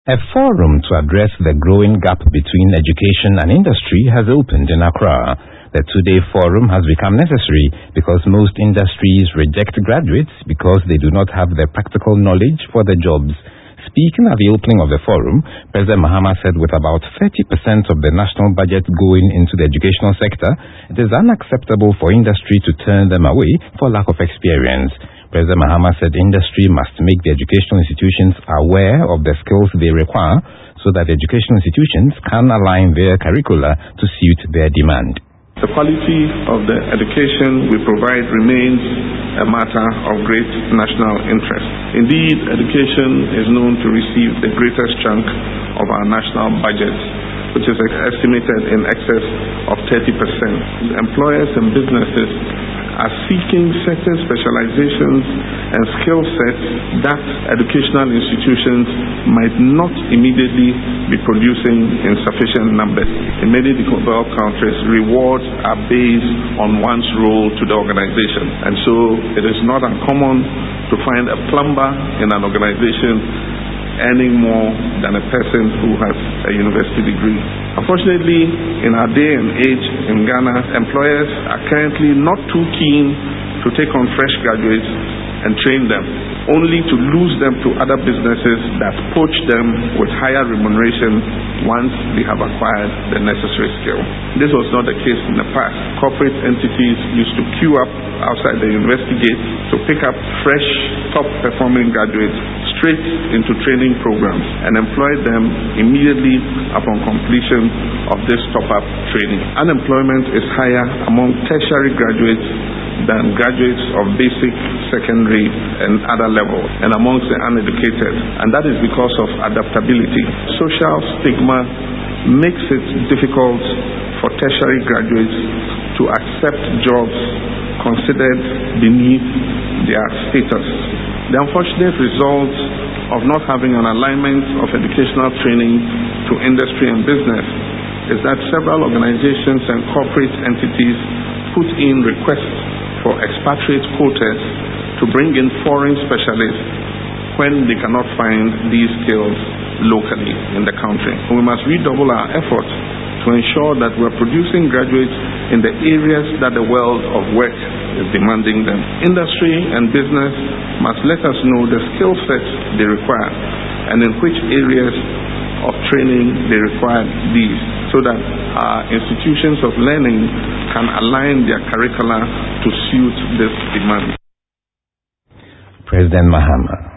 A forum to address the growing gap between education and industry has opened in Accra. The two-day forum has become necessary because most industries reject graduates because they do not have the practical knowledge for the jobs. Speaking at the opening of the forum, President Mahama said with about 30% of the national budget going into the educational sector, it is unacceptable for industry to turn them away for lack of experience. President Mahama said industry must make the educational institutions aware of the skills they require so that educational institutions can align their curricula to suit their demand. The quality of the education we provide remains a matter of great national interest. Indeed, education is known to receive the greatest chunk of our national budget, which is estimated in excess of 30%. Employers and businesses are seeking certain specializations and skill sets that educational institutions might not immediately be producing in sufficient numbers. In many developed countries, rewards are based on one's role to the organization. And so it is not uncommon to find a plumber in an organization earning more than a person who has a university degree. Unfortunately, in our day and age in Ghana, employers are currently not too keen to take on fresh graduates and train them, only to lose them to other businesses that poach them with higher remuneration once they have acquired the necessary skill. This was not the case in the past. Corporate entities used to queue up outside the university gate to pick up fresh, top-performing graduates straight into training programs and employ them immediately upon completion of this top-up training. Unemployment is higher among tertiary graduates than graduates of basic, secondary, and other levels, and amongst the uneducated. And that is because of adaptability. Social stigma makes it difficult for tertiary graduates to accept jobs considered beneath their status. The unfortunate result of not having an alignment of educational training to industry and business is that several organizations and corporate entities put in requests for expatriate quotas to bring in foreign specialists when they cannot find these skills locally in the country. We must redouble our efforts to ensure that we're producing graduates in the areas that the world of work is demanding them. Industry and business must let us know the skill sets they require and in which areas of training they require these, so that our institutions of learning can align their curricula to suit this demand. President Mahama.